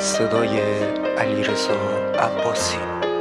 صدای علیرضا عباسی.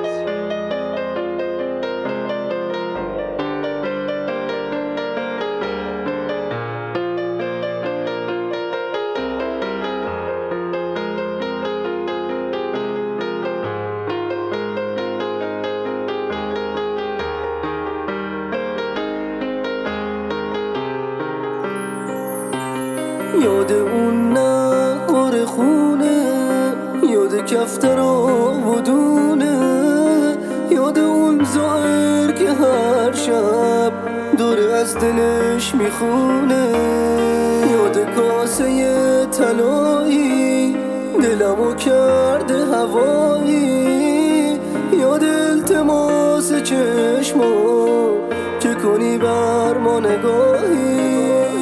یاد اون نقار خونه، یاد کفتر و دونه، یاد اون زائر که هر شب دوره از دلش میخونه، یاد کاسه طلایی دلمو کرده هوایی، یاد التماس چشمو که کنی بر ما نگاهی،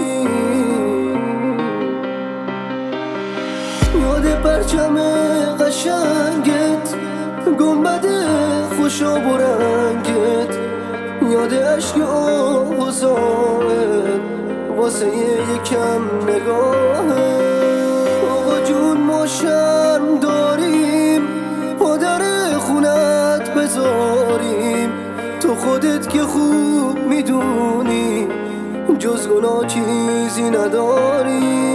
یاد پرچم قشنگت، گنبد خوشاب و رنگت، یاد عشق آغوزایت واسه یکم نگاهت. آقا جون ما شرم داریم پادر خونت بذاریم، تو خودت که خوب میدونی جز گناه چیزی نداری.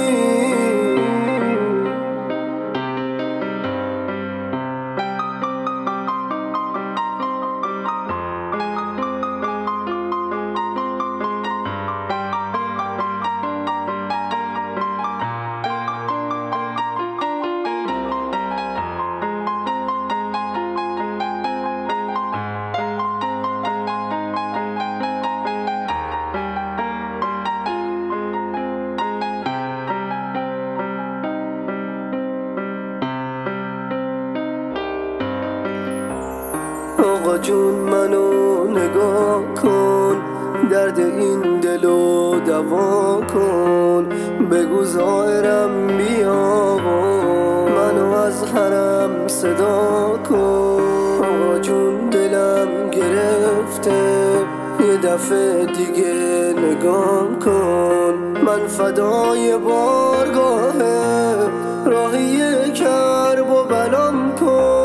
آقا جون منو نگاه کن، درد این دلو دوا کن، بگو زائرم بیا منو از حرم صدا کن. آقا جون دلم گرفته یه دفعه دیگه نگاه کن، من فدای بارگاهه راهی کرب و بلام کن.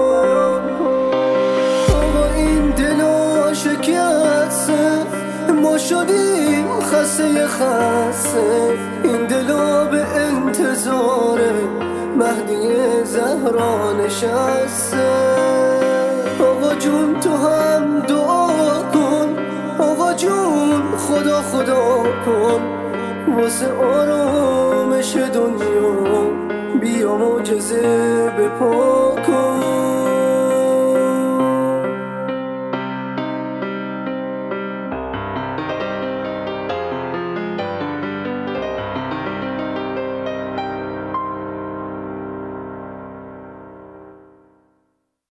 ما شدیم خسته خسته، این دلا به انتظار مهدی زهرا نشسته. آقا جون تو هم دعا کن، آقا جون خدا خدا کن، واسه آرامش دنیا بیا معجزه بپا کن.